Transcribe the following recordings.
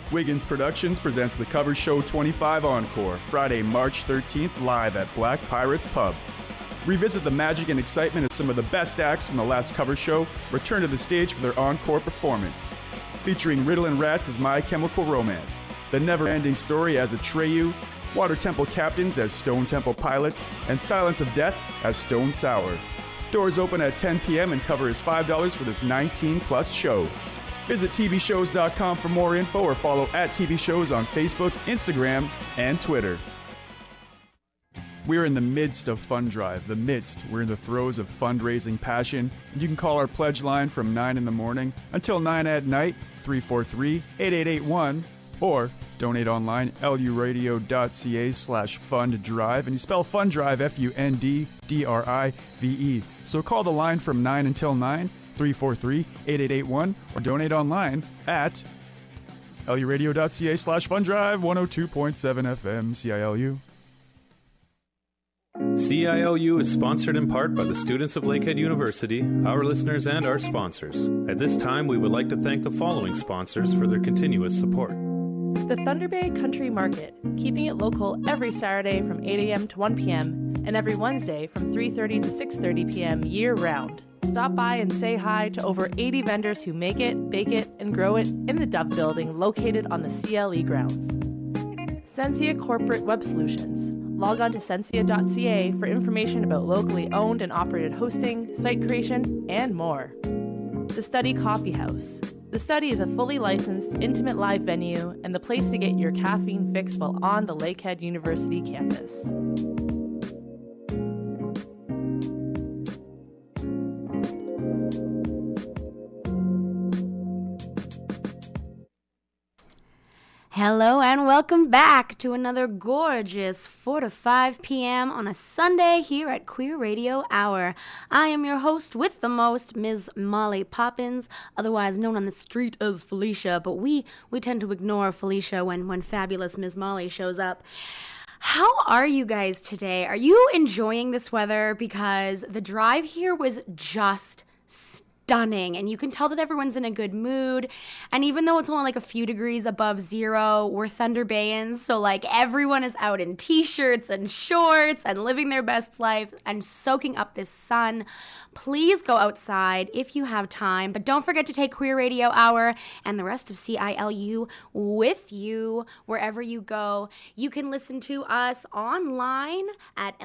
Wiggins Productions presents the Cover Show 25 Encore, Friday, March 13th, live at Black Pirates Pub. Revisit the magic and excitement of some of the best acts from the last Cover Show return to the stage for their encore performance. Featuring Riddle and Rats as My Chemical Romance, The Never-Ending Story as Atreyu, Water Temple Captains as Stone Temple Pilots, and Silence of Death as Stone Sour. Doors open at 10 p.m. and cover is $5 for this 19-plus show. Visit tvshows.com for more info or follow at TV Shows on Facebook, Instagram, and Twitter. We're in the midst of Fund Drive. We're in the throes of fundraising passion. And you can call our pledge line from 9 in the morning until 9 at night, 343-8881, or donate online, luradio.ca/funddrive. And you spell Fund Drive, FUNDDRIVE. So call the line from 9 until 9, 343-8881, or donate online at luradio.ca/funddrive, 102.7 FM, CILU. CILU is sponsored in part by the students of Lakehead University, our listeners, and our sponsors. At this time, we would like to thank the following sponsors for their continuous support. The Thunder Bay Country Market, keeping it local every Saturday from 8 a.m. to 1 p.m. and every Wednesday from 3:30 to 6:30 p.m. year-round. Stop by and say hi to over 80 vendors who make it, bake it, and grow it in the Dove Building located on the CLE grounds. Sensia Corporate Web Solutions. Log on to sensia.ca for information about locally owned and operated hosting, site creation, and more. The Study Coffee House. The Study is a fully licensed, intimate live venue and the place to get your caffeine fix while on the Lakehead University campus. Hello and welcome back to another gorgeous 4 to 5 p.m. on a Sunday here at Queer Radio Hour. I am your host with the most, Ms. Molly Poppins, otherwise known on the street as Felicia, but we tend to ignore Felicia when fabulous Ms. Molly shows up. How are you guys today? Are you enjoying this weather? Because the drive here was just stunning, and you can tell that everyone's in a good mood. And even though it's only like a few degrees above zero, we're Thunder Bayans, so like everyone is out in t-shirts and shorts and living their best life and soaking up this sun. Please go outside if you have time, but don't forget to take Queer Radio Hour and the rest of CILU with you wherever you go. You can listen to us online at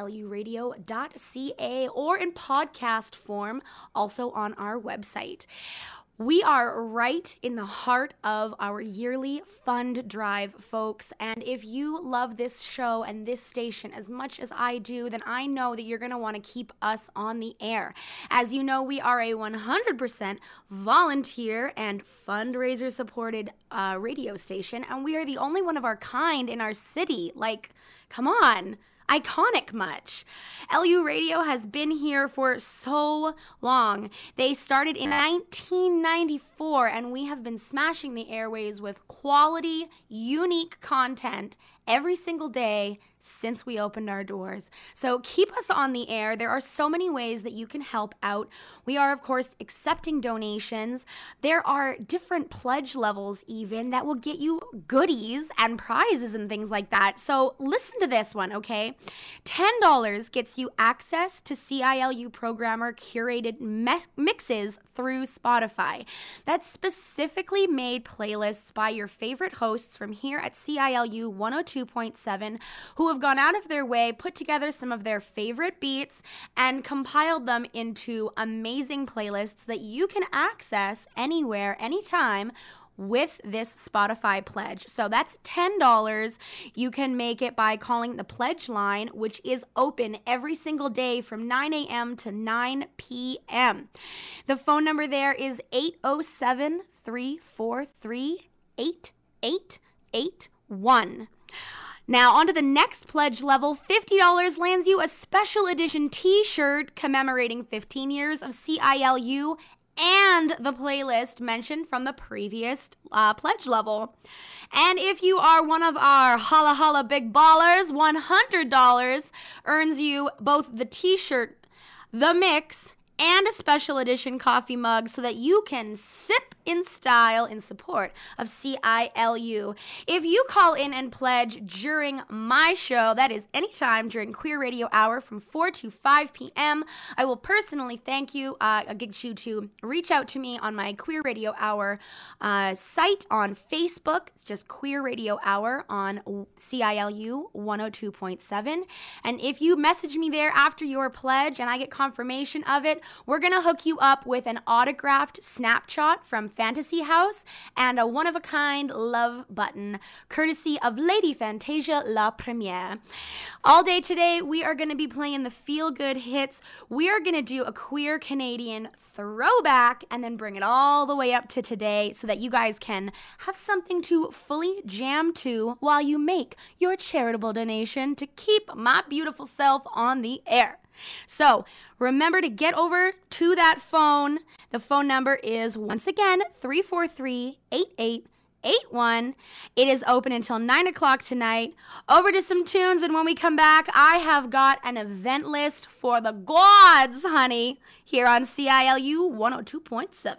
luradio.ca or in podcast form, also on our website. We are right in the heart of our yearly fund drive, folks, and if you love this show and this station as much as I do, then I know that you're going to want to keep us on the air. As you know, we are a 100% volunteer and fundraiser-supported radio station, and we are the only one of our kind in our city. Like, come on. Iconic much. LU Radio has been here for so long. They started in 1994, and we have been smashing the airways with quality, unique content every single day since we opened our doors. So keep us on the air. There are so many ways that you can help out. We are, of course, accepting donations. There are different pledge levels even that will get you goodies and prizes and things like that. So listen to this one, okay? $10 gets you access to CILU programmer curated mixes through Spotify. That's specifically made playlists by your favorite hosts from here at CILU 102.7 who have gone out of their way, put together some of their favorite beats, and compiled them into amazing playlists that you can access anywhere, anytime, with this Spotify pledge. So that's $10. You can make it by calling the pledge line, which is open every single day from 9 a.m. to 9 p.m. The phone number there is 807-343-8881. Now, on to the next pledge level. $50 lands you a special edition t-shirt commemorating 15 years of CILU and the playlist mentioned from the previous pledge level. And if you are one of our holla holla big ballers, $100 earns you both the t-shirt, the mix, and a special edition coffee mug so that you can sip in style in support of CILU. If you call in and pledge during my show, that is anytime during Queer Radio Hour from 4 to 5 p.m., I will personally thank you. I'll get you to reach out to me on my Queer Radio Hour site on Facebook. It's just Queer Radio Hour on CILU 102.7. And if you message me there after your pledge and I get confirmation of it, we're going to hook you up with an autographed snapshot from Fantasy House and a one-of-a-kind love button, courtesy of Lady Fantasia La Premiere. All day today, we are going to be playing the feel-good hits. We are going to do a queer Canadian throwback and then bring it all the way up to today so that you guys can have something to fully jam to while you make your charitable donation to keep my beautiful self on the air. So remember to get over to that phone. The phone number is, once again, 343-8881. It is open until 9 o'clock tonight. Over to some tunes, and when we come back, I have got an event list for the gods, honey, here on CILU 102.7.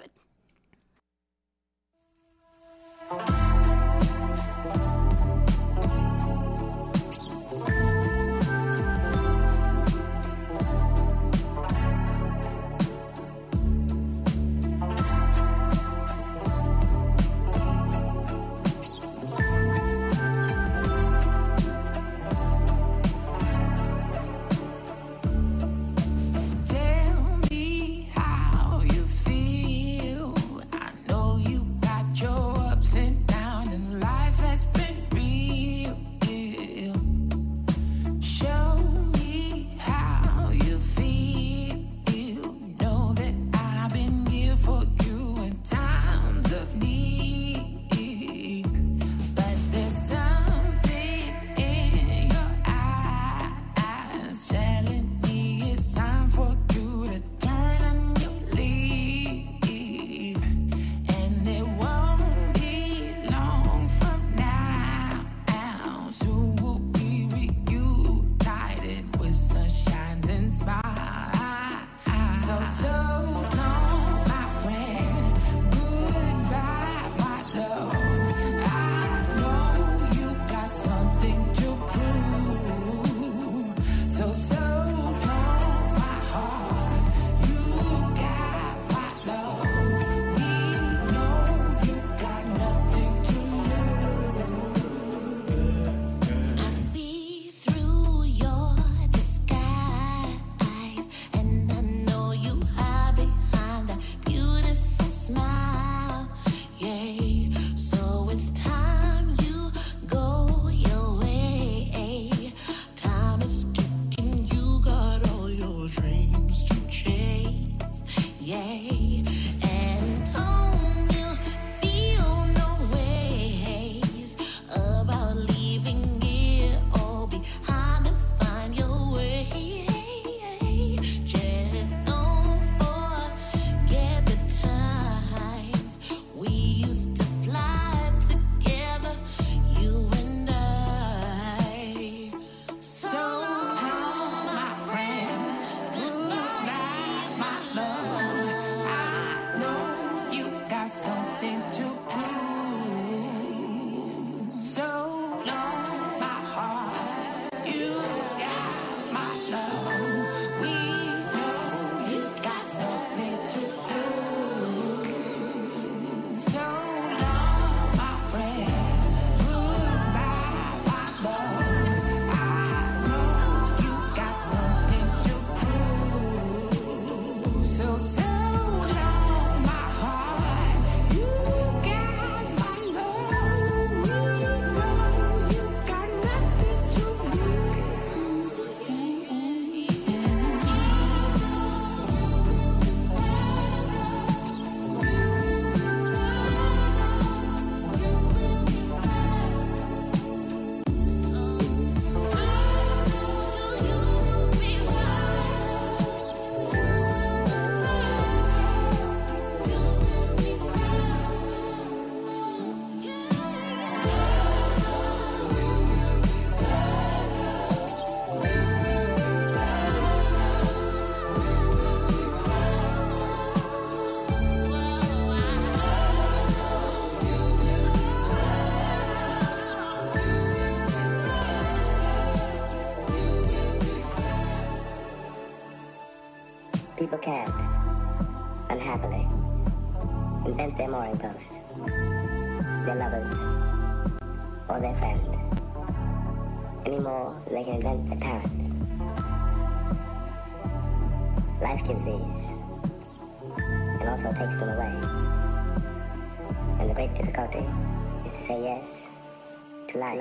people can't, unhappily, invent their mooring post, their lovers, or their friend, any more than they can invent their parents. Life gives these, and also takes them away. And the great difficulty is to say yes to life.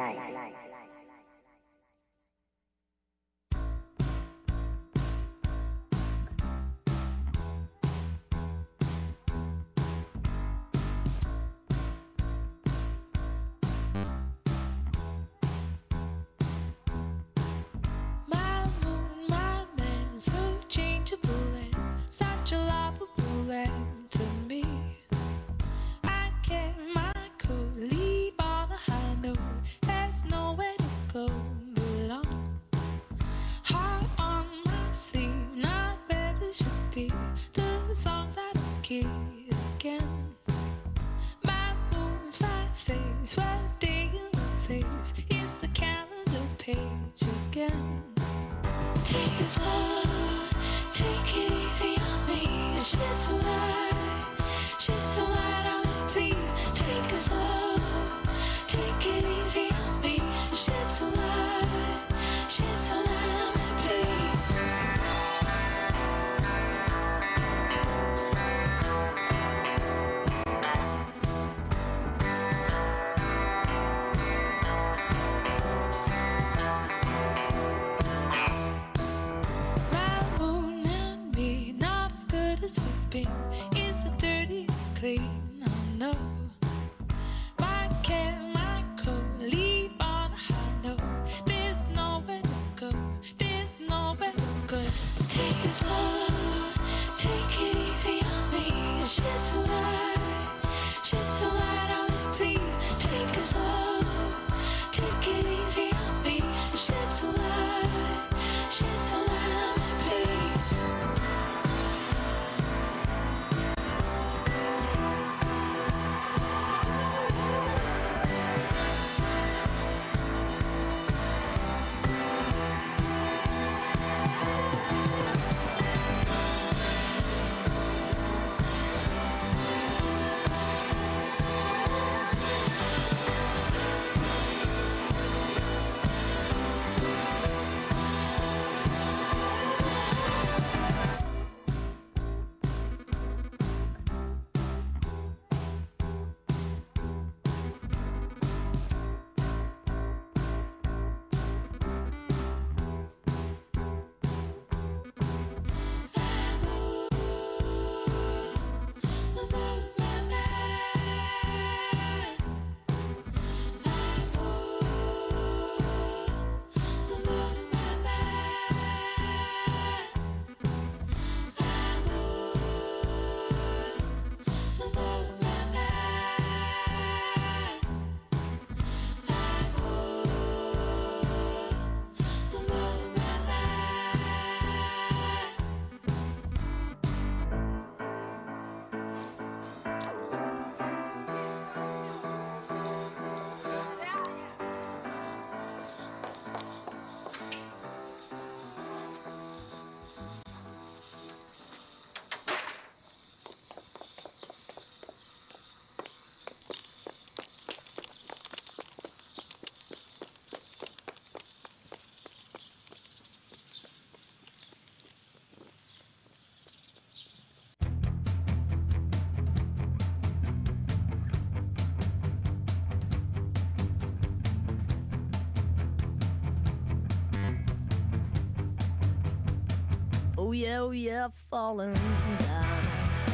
Oh yeah, falling down,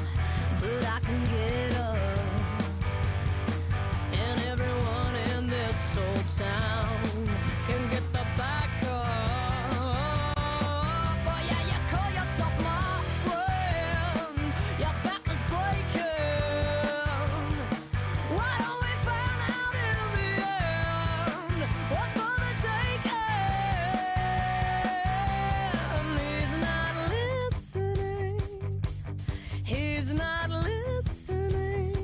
but I can get up. And everyone in this old town can get the back up. Oh yeah, you call yourself my friend, your back is breaking. Why don't we find out in the end what's for the taking? He's not listening. He's not listening.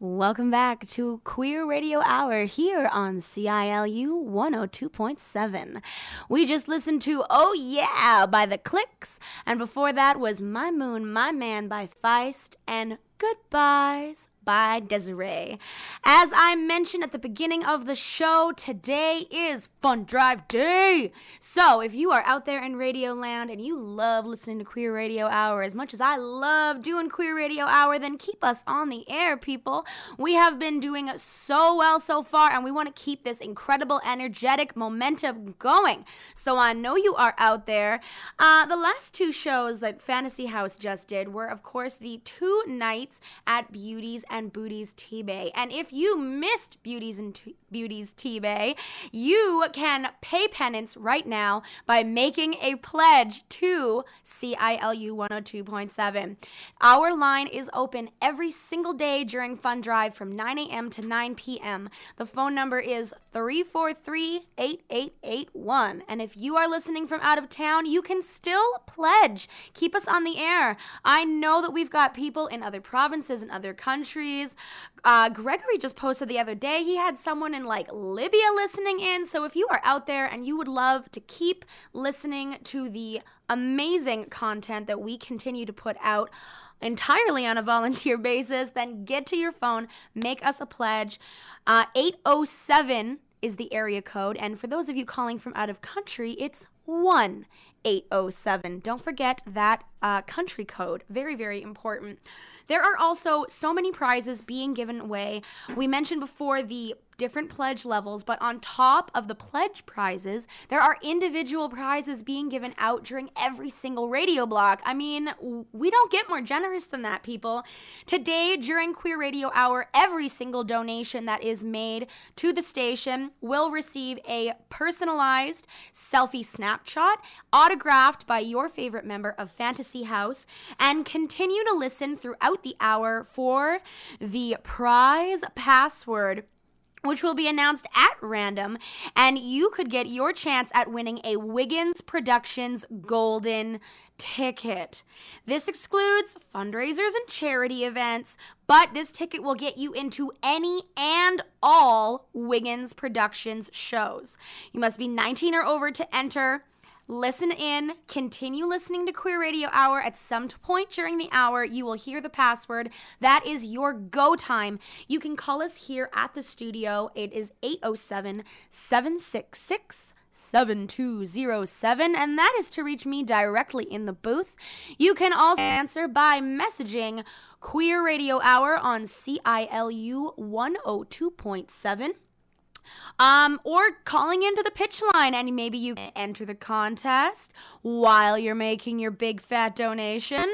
Welcome back to Queer Radio Hour here on CILU 102.7. We just listened to Oh Yeah by The Clicks, and before that was My Moon, My Man by Feist, and Goodbyes by Desiree. As I mentioned at the beginning of the show, today is Fun Drive Day. So if you are out there in Radio Land and you love listening to Queer Radio Hour as much as I love doing Queer Radio Hour, then keep us on the air, people. We have been doing so well so far, and we want to keep this incredible, energetic momentum going. So I know you are out there. The last two shows that Fantasy House just did were, of course, the 2 nights at Beauties and Booties T-Bay. And if you missed Beauties and Beauties T-Bay, you can pay penance right now by making a pledge to CILU 102.7. Our line is open every single day during Fun Drive from 9 a.m. to 9 p.m. The phone number is 343-8881. And if you are listening from out of town, you can still pledge. Keep us on the air. I know that we've got people in other provinces and other countries. Gregory just posted the other day he had someone in like Libya listening in. So if you are out there and you would love to keep listening to the amazing content that we continue to put out entirely on a volunteer basis, then get to your phone, make us a pledge. 807 is the area code, and for those of you calling from out of country, it's 1-807. Don't forget that country code. Very, very important. There are also so many prizes being given away. We mentioned before the different pledge levels, but on top of the pledge prizes, there are individual prizes being given out during every single radio block. I mean, we don't get more generous than that, people. Today, during Queer Radio Hour, every single donation that is made to the station will receive a personalized selfie snapshot autographed by your favorite member of Fantasy House, and continue to listen throughout the hour for the prize password, which will be announced at random, and you could get your chance at winning a Wiggins Productions golden ticket. This excludes fundraisers and charity events, but this ticket will get you into any and all Wiggins Productions shows. You must be 19 or over to enter. Listen in, continue listening to Queer Radio Hour. At some point during the hour, you will hear the password. That is your go time. You can call us here at the studio. It is 807-766-7207, and that is to reach me directly in the booth. You can also answer by messaging Queer Radio Hour on CILU 102.7. Or calling into the pitch line, and maybe you can enter the contest while you're making your big fat donation.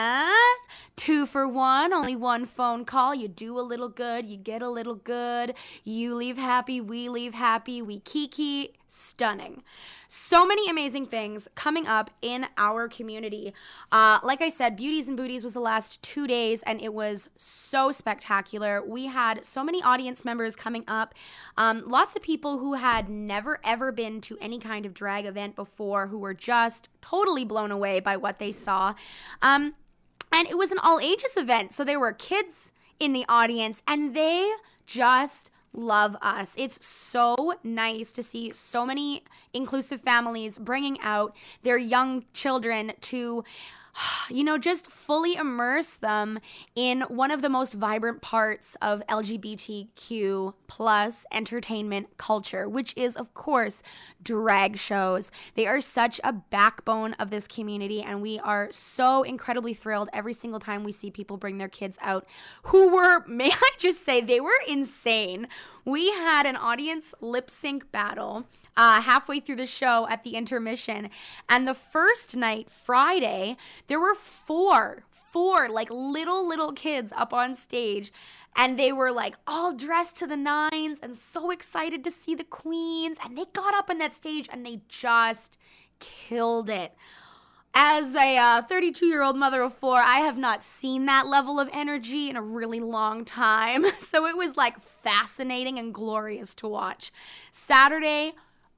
2 for 1, only 1 phone call. You do a little good, you get a little good. You leave happy, we leave happy, we kiki. Stunning. So many amazing things coming up in our community. Like I said, Beauties and Booties was the last 2 days, and it was so spectacular. We had so many audience members coming up. Lots of people who had never, ever been to any kind of drag event before, who were just totally blown away by what they saw. And it was an all-ages event, so there were kids in the audience, and they just love us. It's so nice to see so many inclusive families bringing out their young children to, just fully immerse them in one of the most vibrant parts of LGBTQ plus entertainment culture, which is, of course, drag shows. They are such a backbone of this community, and we are so incredibly thrilled every single time we see people bring their kids out who were, may I just say, they were insane. We had an audience lip sync battle halfway through the show at the intermission, and the first night, Friday, there were four like little kids up on stage, and they were like all dressed to the nines and so excited to see the queens, and they got up on that stage and they just killed it. As a 32-year-old mother of 4, I have not seen that level of energy in a really long time. So it was like fascinating and glorious to watch. Saturday,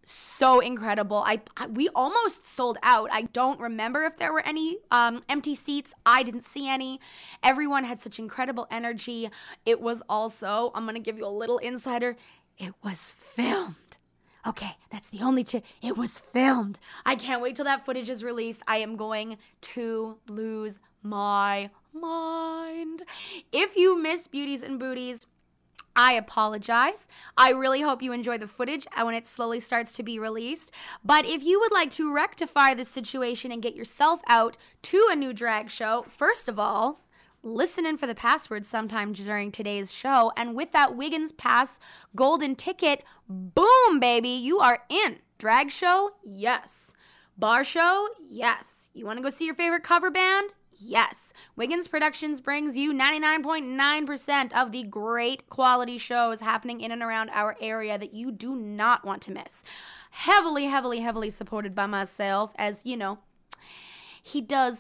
so incredible. We almost sold out. I don't remember if there were any empty seats. I didn't see any. Everyone had such incredible energy. It was also, I'm going to give you a little insider, it was filmed. Okay, that's the only tip. It was filmed. I can't wait till that footage is released. I am going to lose my mind. If you missed Beauties and Booties, I apologize. I really hope you enjoy the footage when it slowly starts to be released. But if you would like to rectify this situation and get yourself out to a new drag show, first of all, listen in for the password sometime during today's show. And with that Wiggins Pass golden ticket, boom, baby, you are in. Drag show? Yes. Bar show? Yes. You want to go see your favorite cover band? Yes. Wiggins Productions brings you 99.9% of the great quality shows happening in and around our area that you do not want to miss. Heavily, heavily, heavily supported by myself, as you know, he does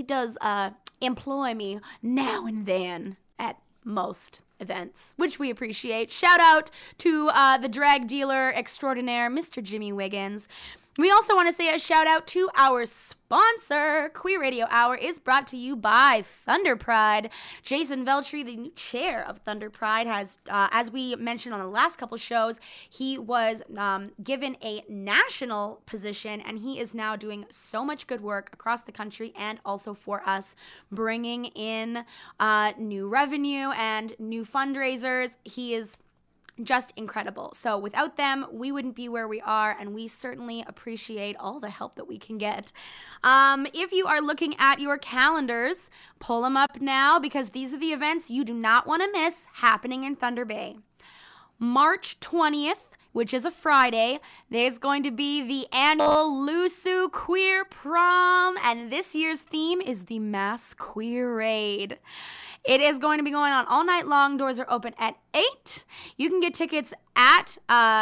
employ me now and then at most events, which we appreciate. Shout out to the drag dealer extraordinaire, Mr. Jimmy Wiggins. We also want to say a shout out to our sponsor. Queer Radio Hour is brought to you by Thunder Pride. Jason Veltri, the new chair of Thunder Pride, has, as we mentioned on the last couple shows, he was given a national position, and he is now doing so much good work across the country and also for us, bringing in new revenue and new fundraisers. He is just incredible. So without them, we wouldn't be where we are, and we certainly appreciate all the help that we can get. If you are looking at your calendars, pull them up now, because these are the events you do not want to miss happening in Thunder Bay. March 20th, which is a Friday, there's going to be the annual Lusu Queer Prom, and this year's theme is the Mass Queer Raid. It is going to be going on all night long. Doors are open at 8. You can get tickets at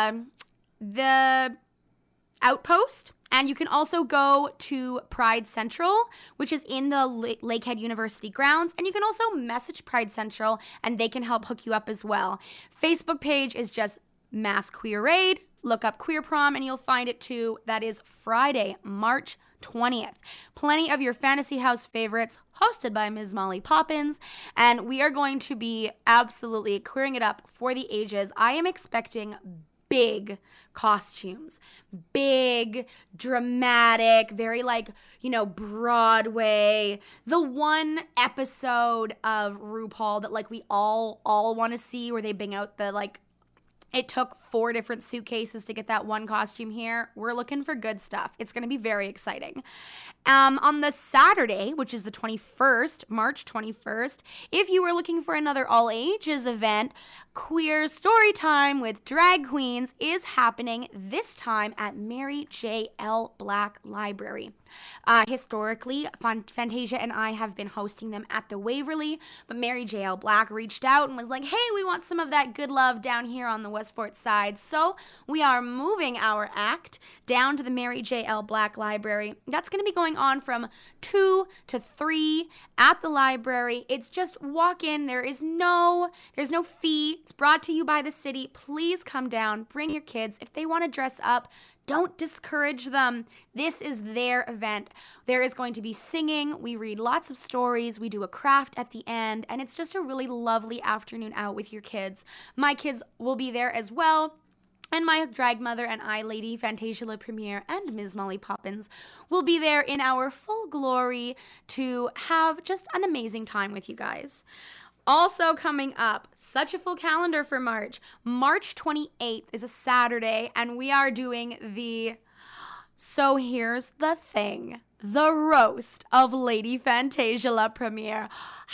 the Outpost, and you can also go to Pride Central, which is in the Lakehead University grounds, and you can also message Pride Central, and they can help hook you up as well. Facebook page is just Mass Queer Raid. Look up Queer Prom, and you'll find it too. That is Friday, March 20th. Plenty of your Fantasy House favorites, hosted by Ms. Molly Poppins, and we are going to be absolutely queering it up for the ages. I am expecting big costumes, big, dramatic, very Broadway. The one episode of RuPaul that we all want to see, where they bring out the it took 4 different suitcases to get that one costume here. We're looking for good stuff. It's going to be very exciting. On the Saturday, which is the 21st, March 21st, if you were looking for another all-ages event, Queer Storytime with Drag Queens is happening this time at Mary J. L. Black Library. Historically, Fantasia and I have been hosting them at the Waverly, but Mary J. L. Black reached out and was like, hey, we want some of that good love down here on the West Fort side. So we are moving our act down to the Mary J. L. Black Library. That's going to be going on from 2 to 3 at the library. It's just walk in. There's no fee. It's brought to you by the city. Please come down. Bring your kids. If they want to dress up, don't discourage them. This is their event. There is going to be singing. We read lots of stories. We do a craft at the end. And it's just a really lovely afternoon out with your kids. My kids will be there as well. And my drag mother and I, Lady Fantasia Le Premiere and Ms. Molly Poppins, will be there in our full glory to have just an amazing time with you guys. Also coming up, such a full calendar for March. March 28th is a Saturday, and we are doing so here's the thing, the roast of Lady Fantasia La Premiere.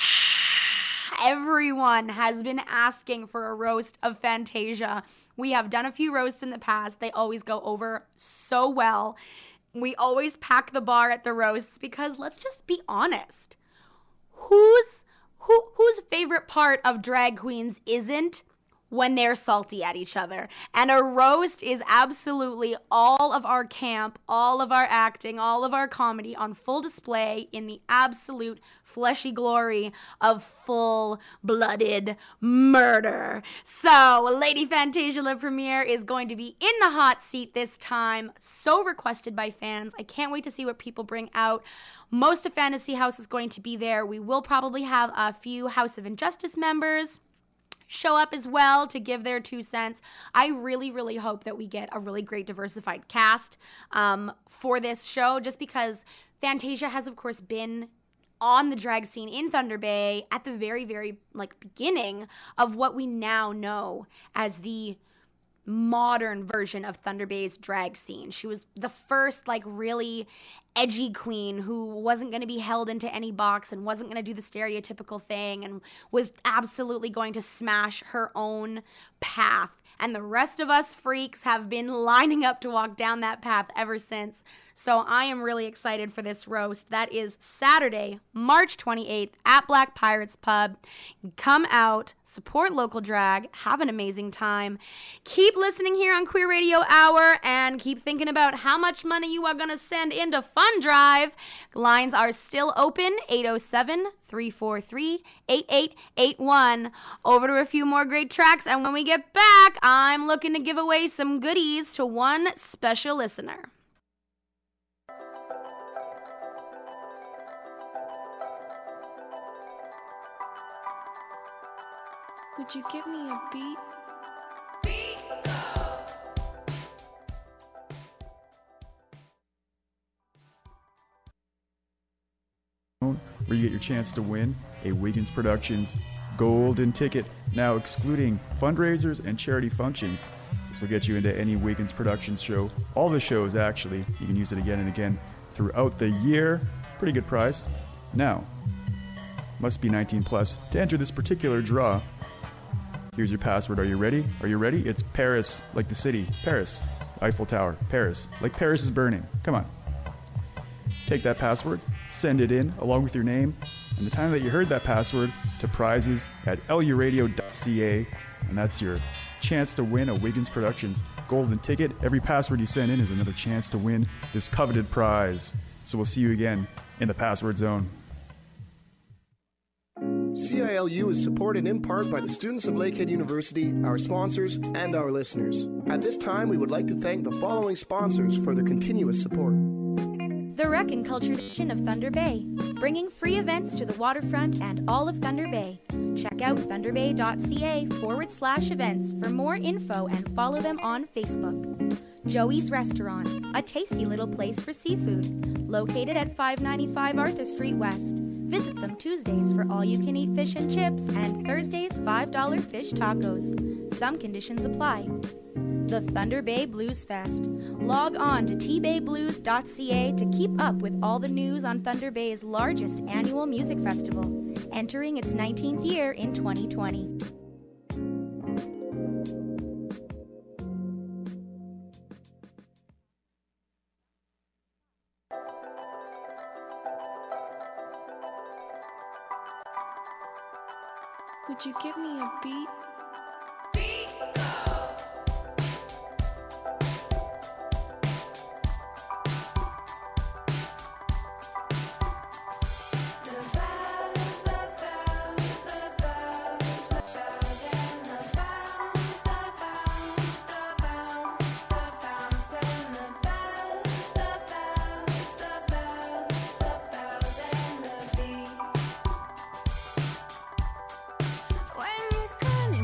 Everyone has been asking for a roast of Fantasia. We have done a few roasts in the past. They always go over so well. We always pack the bar at the roasts because, let's just be honest, whose favorite part of drag queens isn't when they're salty at each other. And a roast is absolutely all of our camp, all of our acting, all of our comedy on full display in the absolute fleshy glory of full-blooded murder. So, Lady Fantasia La Premiere is going to be in the hot seat this time, so requested by fans. I can't wait to see what people bring out. Most of Fantasy House is going to be there. We will probably have a few House of Injustice members show up as well to give their 2 cents. I really, really hope that we get a really great diversified cast for this show, just because Fantasia has, of course, been on the drag scene in Thunder Bay at the very, very, beginning of what we now know as the modern version of Thunder Bay's drag scene. She was the first, really edgy queen who wasn't going to be held into any box and wasn't going to do the stereotypical thing and was absolutely going to smash her own path. And the rest of us freaks have been lining up to walk down that path ever since. So I am really excited for this roast. That is Saturday, March 28th at Black Pirates Pub. Come out, support local drag, have an amazing time. Keep listening here on Queer Radio Hour and keep thinking about how much money you are going to send into Fund Drive. Lines are still open, 807-343-8881. Over to a few more great tracks, and when we get back, I'm looking to give away some goodies to one special listener. Would you give me a beat? Where you get your chance to win a Wiggins Productions golden ticket, now excluding fundraisers and charity functions. This will get you into any Wiggins Productions show. All the shows, actually. You can use it again and again throughout the year. Pretty good prize. Now, must be 19 plus to enter this particular draw. Here's your password. Are you ready? Are you ready? It's Paris, like the city. Paris. Eiffel Tower. Paris. Like Paris is burning. Come on. Take that password, send it in along with your name and the time that you heard that password to prizes@luradio.ca, and that's your chance to win a Wiggins Productions golden ticket. Every password you send in is another chance to win this coveted prize. So we'll see you again in the password zone. CILU is supported in part by the students of Lakehead University, our sponsors, and our listeners. At this time, we would like to thank the following sponsors for their continuous support. The Rec and Culture Division of Thunder Bay, bringing free events to the waterfront and all of Thunder Bay. Check out thunderbay.ca/events for more info and follow them on Facebook. Joey's Restaurant, a tasty little place for seafood, located at 595 Arthur Street West. Visit them Tuesdays for all-you-can-eat fish and chips and Thursdays $5 fish tacos. Some conditions apply. The Thunder Bay Blues Fest. Log on to tbayblues.ca to keep up with all the news on Thunder Bay's largest annual music festival, entering its 19th year in 2020. Would you give me a beat? When you couldn't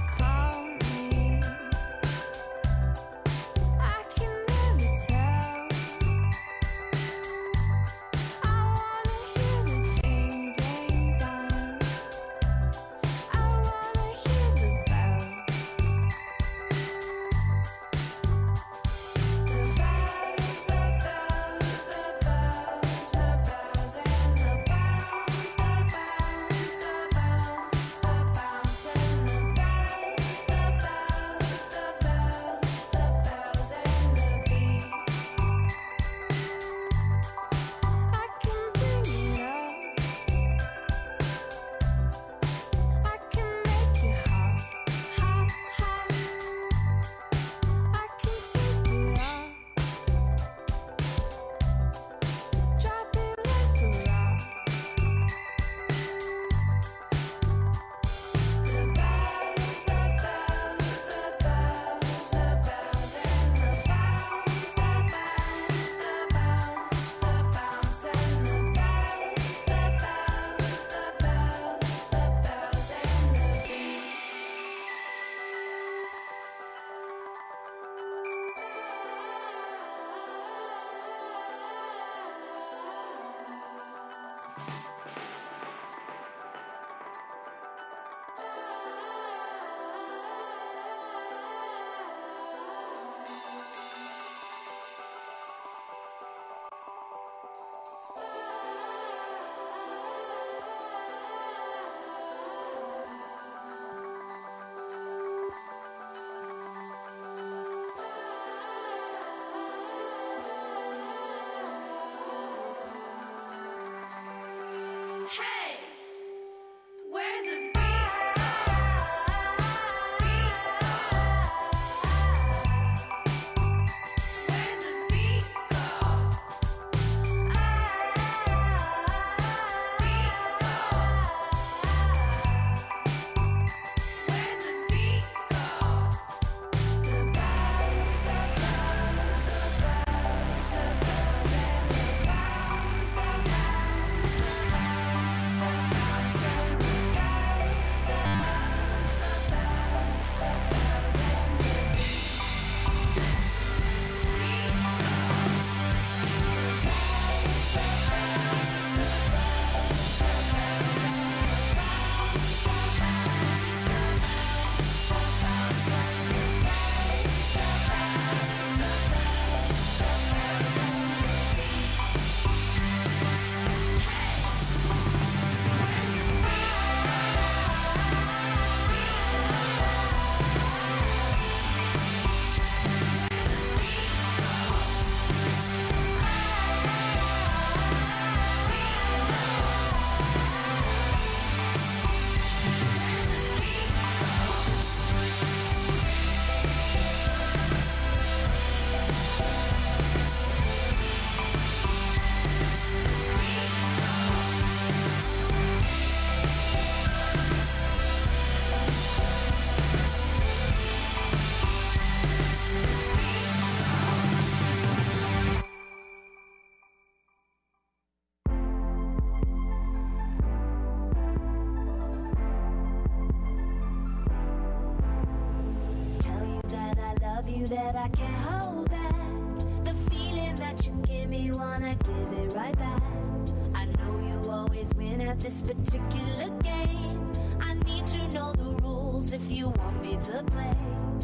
you that I can't hold back. The feeling that you give me, wanna give it right back. I know you always win at this particular game. I need to know the rules if you want me to play.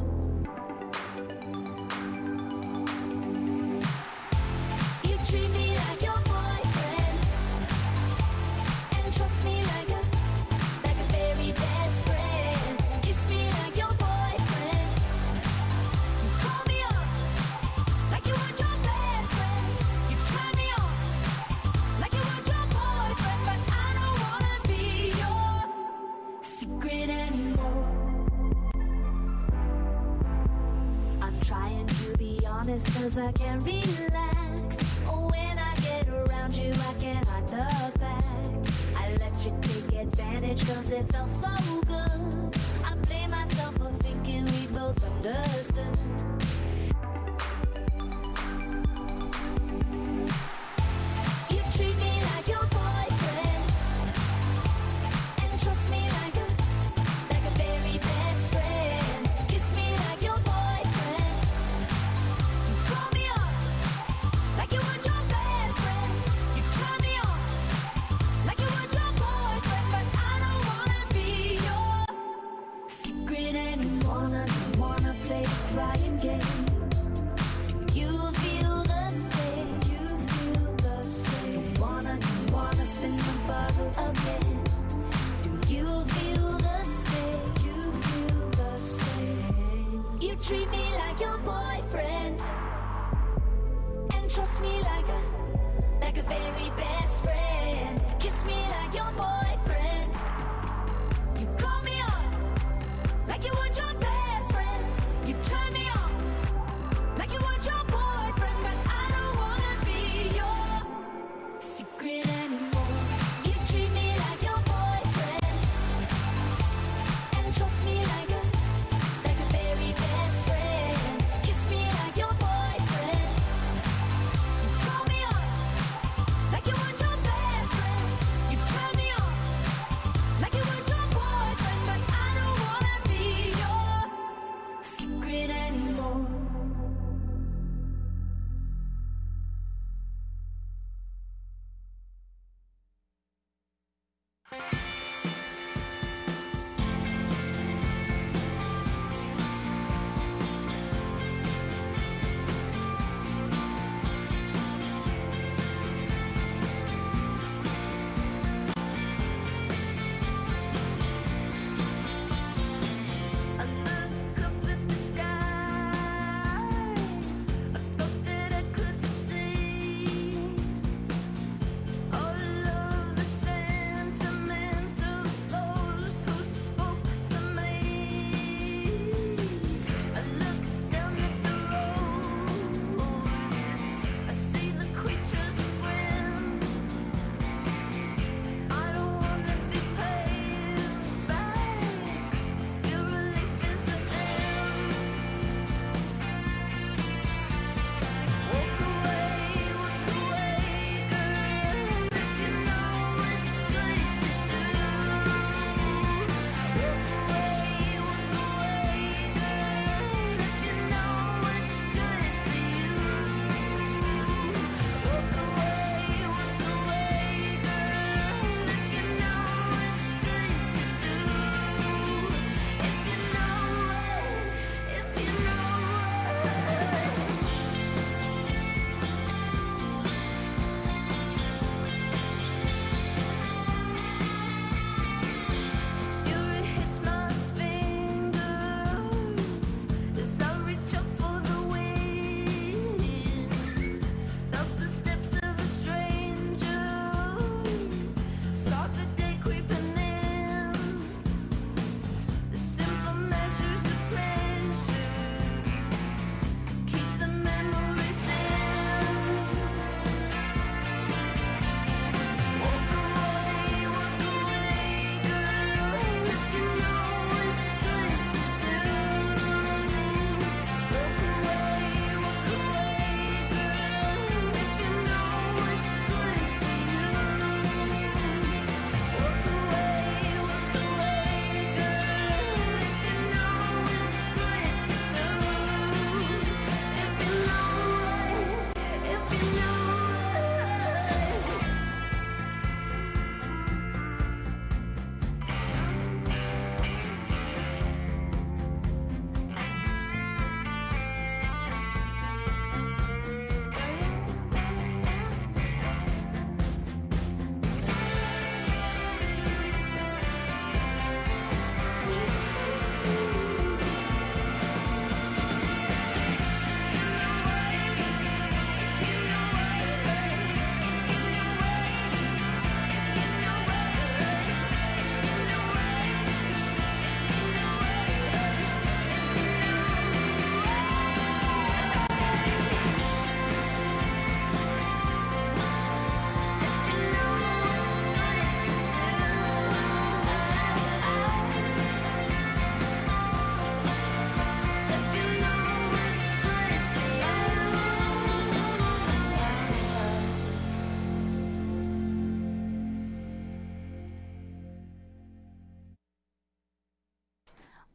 You treat me like your boyfriend and trust me like a very best friend. Kiss me like your boyfriend. You call me up like you want your best friend. You turn me on like you want your boyfriend, but I don't wanna be your secret anymore. I'm trying to be honest 'cause I can't relax. When I get around you, I can't hide the fact I let you take advantage 'cause it felt so good. I blame myself for thinking we both understood. You treat me like your boyfriend and trust me like a very best friend. Kiss me like your boyfriend. You call me up like you want your best friend. You turn me on like you want your boyfriend, but I don't wanna be your secret anymore. I don't wanna play the crying game. Do you feel the same? You feel the same. Don't wanna spin the bottle again. Do you feel the same? You feel the same. You treat me like your boyfriend and trust me like a very best friend. Kiss me like your boyfriend. You call me up like you want your best friend. You turn me on like you want your boyfriend, but I don't wanna be your secret anymore. You treat me like your boyfriend and trust me like a very best friend. Kiss me like your boyfriend. You call me up like you want your best friend. You turn me on like you want your boyfriend, but I don't wanna be your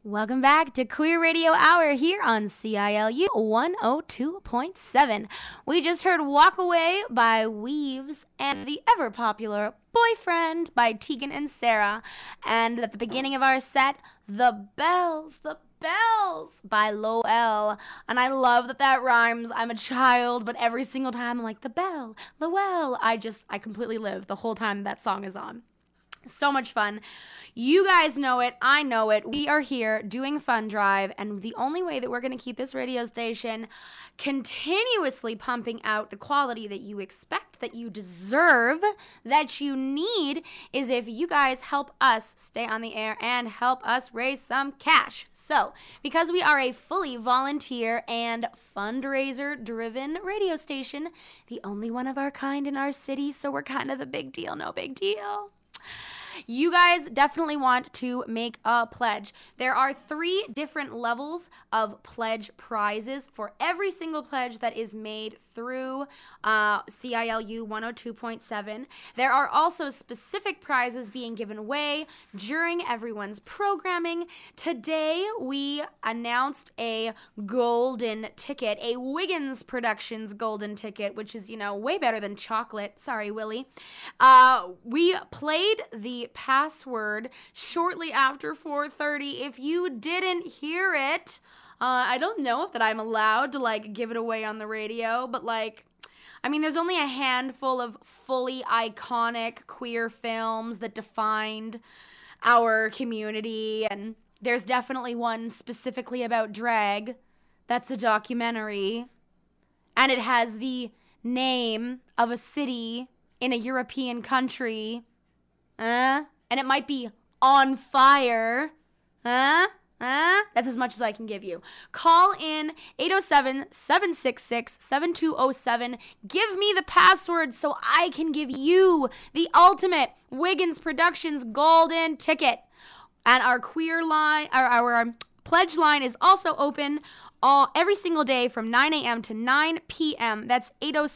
Welcome back to Queer Radio Hour here on CILU 102.7. We just heard Walk Away by Weaves and the ever-popular Boyfriend by Tegan and Sarah. And at the beginning of our set, The Bells by Lowell. And I love that rhymes. I'm a child, but every single time I'm like, the bell, the well. I completely live the whole time that song is on. So much fun. You guys know it. I know it. We are here doing Fun Drive, and the only way that we're going to keep this radio station continuously pumping out the quality that you expect, that you deserve, that you need, is if you guys help us stay on the air and help us raise some cash. So, because we are a fully volunteer and fundraiser-driven radio station, the only one of our kind in our city, so we're kind of the big deal, no big deal. You guys definitely want to make a pledge. There are 3 different levels of pledge prizes for every single pledge that is made through CILU 102.7. There are also specific prizes being given away during everyone's programming. Today, we announced a golden ticket, a Wiggins Productions golden ticket, which is, way better than chocolate. Sorry, Willie. We played the password shortly after 4:30. If you didn't hear it, I don't know if that I'm allowed to give it away on the radio, but there's only a handful of fully iconic queer films that defined our community, and there's definitely one specifically about drag. That's a documentary, and it has the name of a city in a European country. And it might be On Fire. That's as much as I can give you. Call in 807-766-7207. Give me the password so I can give you the ultimate Wiggins Productions golden ticket. And our queer line, our pledge line is also open every single day from 9 a.m. to 9 p.m. That's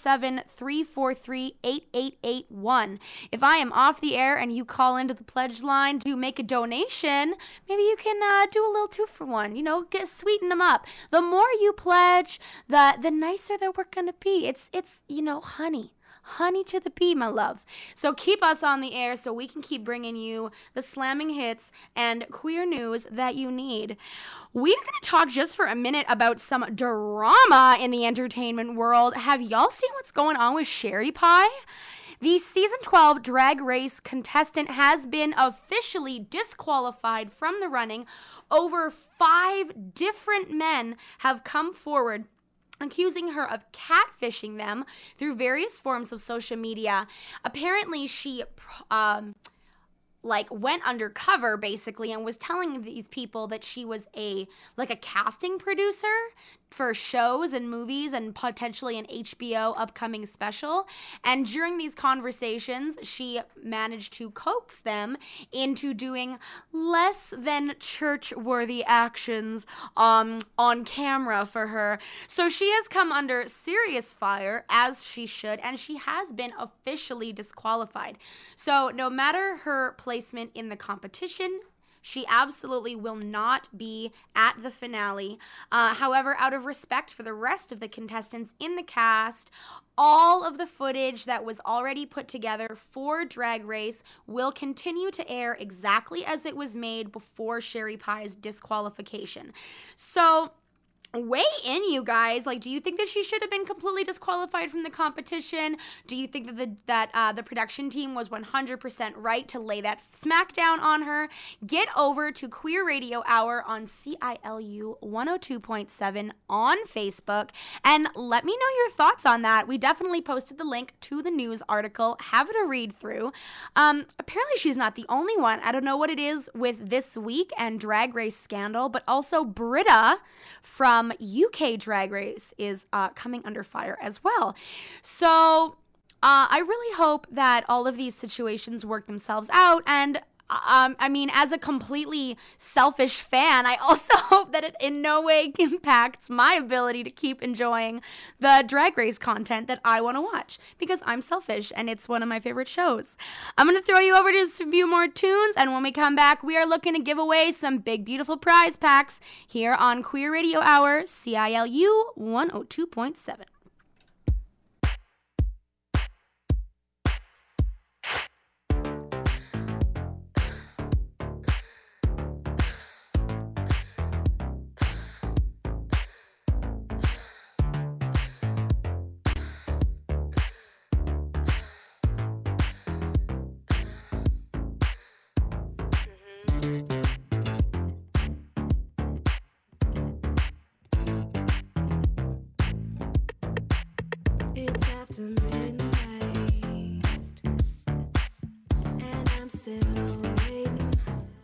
807-343-8881. If I am off the air and you call into the pledge line to make a donation, maybe you can do a little 2-for-1, sweeten them up. The more you pledge, the nicer that we're going to be. It's honey to the bee, my love. So keep us on the air so we can keep bringing you the slamming hits and queer news that you need. We are going to talk just for a minute about some drama in the entertainment world. Have y'all seen what's going on with Sherry Pie? The season 12 Drag Race contestant has been officially disqualified from the running. Over 5 different men have come forward accusing her of catfishing them through various forms of social media. Apparently, she went undercover basically and was telling these people that she was a casting producer for shows and movies and potentially an HBO upcoming special. And during these conversations, she managed to coax them into doing less than church-worthy actions on camera for her. So she has come under serious fire, as she should, and she has been officially disqualified. So no matter her placement in the competition, she absolutely will not be at the finale. However, out of respect for the rest of the contestants in the cast, all of the footage that was already put together for Drag Race will continue to air exactly as it was made before Sherry Pie's disqualification. So weigh in, you guys. Do you think that she should have been completely disqualified from the competition? Do you think that the production team was 100% right to lay that smackdown on her? Get over to Queer Radio Hour on CILU 102.7 on Facebook and let me know your thoughts on that. We definitely posted the link to the news article. Have it a read through. Apparently she's not the only one. I don't know what it is with This Week and Drag Race scandal, but also Britta from UK Drag Race is coming under fire as well. So I really hope that all of these situations work themselves out, and I mean, as a completely selfish fan, I also hope that it in no way impacts my ability to keep enjoying the Drag Race content that I want to watch, because I'm selfish and it's one of my favorite shows. I'm going to throw you over to a few more tunes, and when we come back, we are looking to give away some big, beautiful prize packs here on Queer Radio Hour, CILU 102.7. It's after midnight, and I'm still waiting.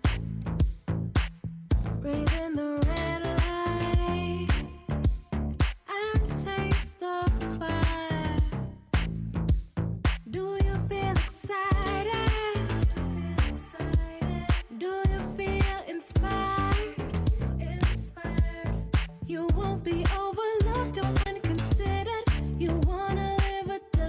Breathing the red light, I taste the fire. Do you feel excited? Do you feel inspired? You won't be overlooked or unconsidered. You wanna live a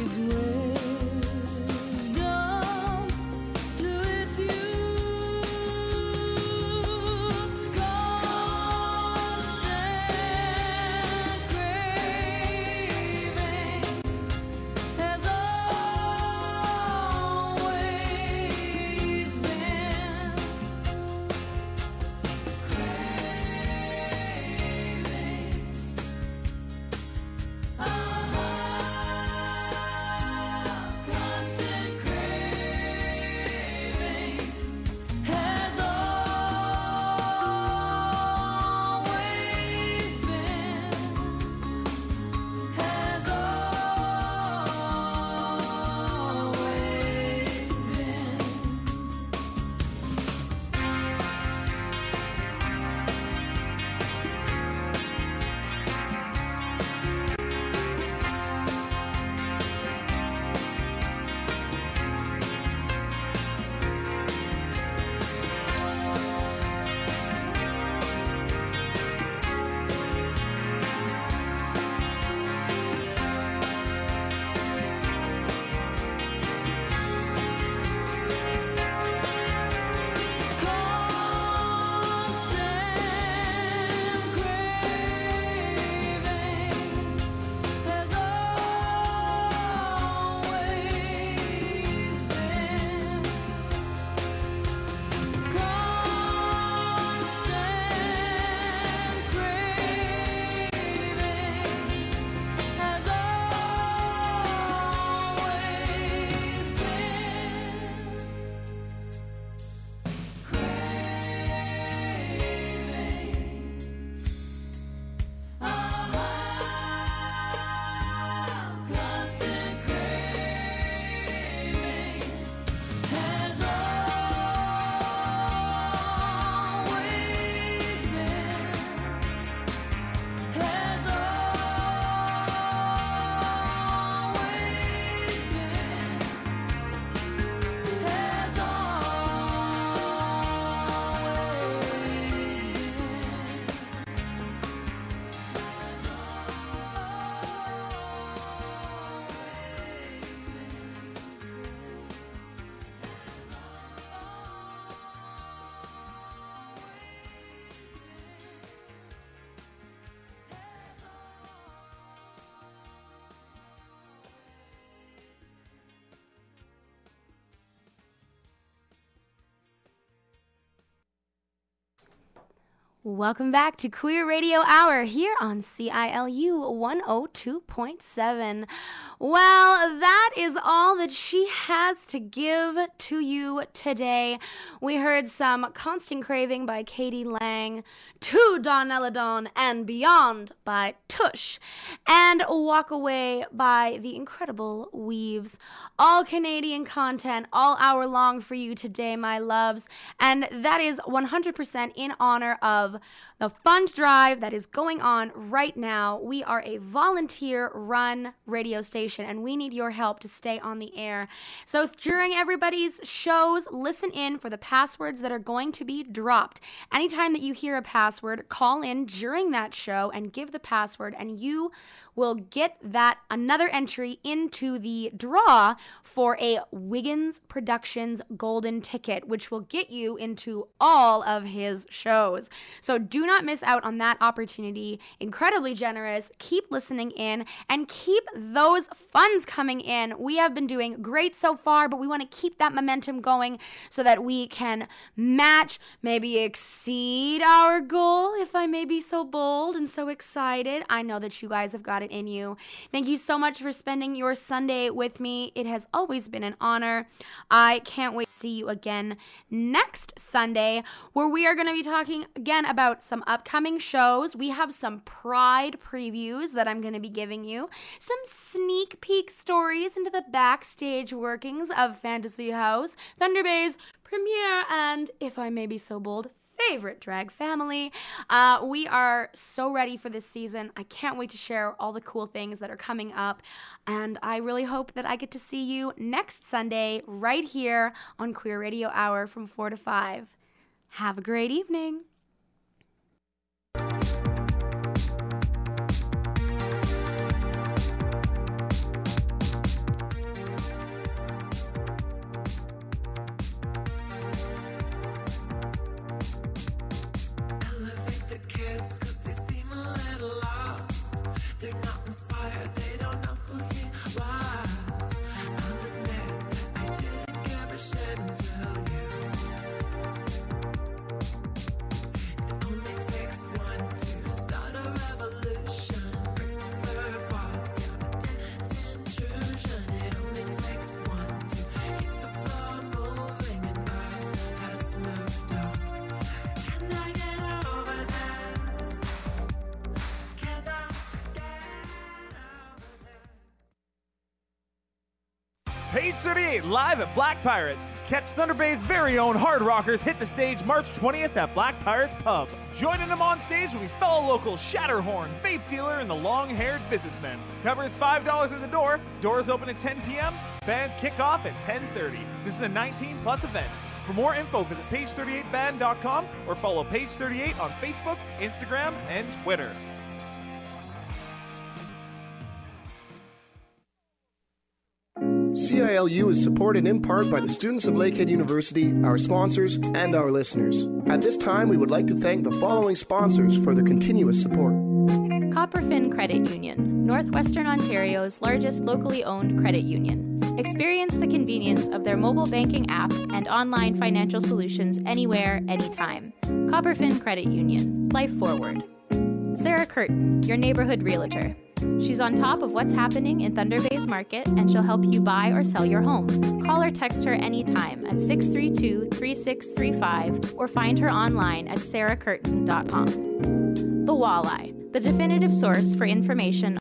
needs wisdom to its use. Constant craving has always been constant craving has always been Welcome back to Queer Radio Hour here on CILU 102.7. Well, that is all that she has to give to you today. We heard some Constant Craving by Katie Lang, To Don Eladon and Beyond by Tush, and Walk Away by the incredible Weaves. All Canadian content all hour long for you today, my loves, and that is 100% in honor of the fund drive that is going on right now. We are a volunteer-run radio station, and we need your help to stay on the air. So during everybody's shows, listen in for the passwords that are going to be dropped. Anytime that you hear a password, call in during that show and give the password, and you will get that another entry into the draw for a Wiggins Productions golden ticket, which will get you into all of his shows. So do not miss out on that opportunity. Incredibly generous. Keep listening in and keep those funds coming in. We have been doing great so far, but we want to keep that momentum going so that we can match, maybe exceed our goal, if I may be so bold and so excited. I know that you guys have got it in you. Thank you so much for spending your Sunday with me. It has always been an honor. I can't wait to see you again next Sunday, where we are going to be talking again about some upcoming shows. We have some Pride previews that I'm going to be giving you, some sneak peek stories into the backstage workings of Fantasy House, Thunder Bay's premiere, and, if I may be so bold, favorite drag family. We are so ready for this season. I can't wait to share all the cool things that are coming up, and I really hope that I get to see you next Sunday right here on Queer Radio Hour from 4 to 5. Have a great evening. Page 38 live at Black Pirates. Catch Thunder Bay's very own Hard Rockers hit the stage March 20th at Black Pirates Pub. Joining them on stage will be fellow local Shatterhorn, Vape Dealer, and the Long-Haired Businessman. Cover is $5 at the door. Doors open at 10 p.m. Bands kick off at 10:30. This is a 19-plus event. For more info, visit page38band.com or follow Page 38 on Facebook, Instagram, and Twitter. CILU is supported in part by the students of Lakehead University, our sponsors, and our listeners. At this time, we would like to thank the following sponsors for their continuous support. Copperfin Credit Union, Northwestern Ontario's largest locally owned credit union. Experience the convenience of their mobile banking app and online financial solutions anywhere, anytime. Copperfin Credit Union, life forward. Sarah Curtin, your neighborhood realtor. She's on top of what's happening in Thunder Bay's market, and she'll help you buy or sell your home. Call or text her anytime at 632-3635 or find her online at sarahcurtin.com. The Walleye, the definitive source for information